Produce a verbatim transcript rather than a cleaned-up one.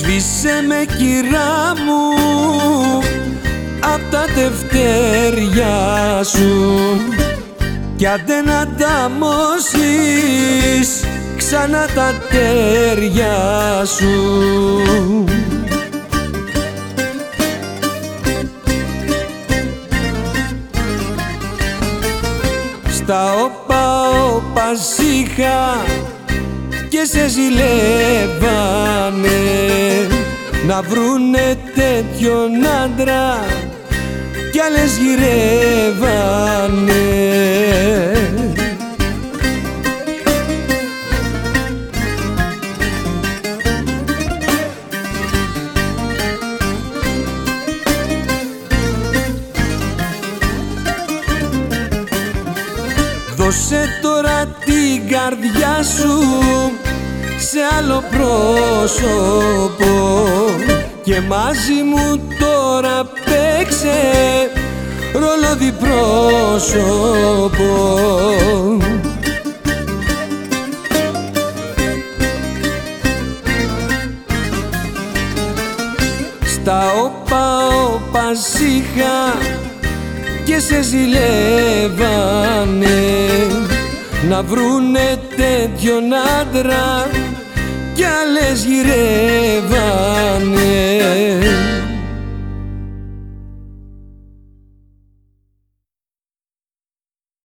Σβήσε με κυρά μου απ' τα τευτέρια σου κι άντε να ταμώσεις ξανά τα τέρια σου. Στα όπα όπα ζήχα και σε ζηλεύανε να βρουνε τέτοιον άντρα κι άλλες γυρεύανε. Δώσε τώρα την καρδιά σου σε άλλο πρόσωπο και μαζί μου τώρα παίξε ρόλο διπρόσωπο. Στα όπα όπα ζήχα και σε ζηλεύανε να βρουνε τέτοιον άντρα κι άλλες γυρεύανε.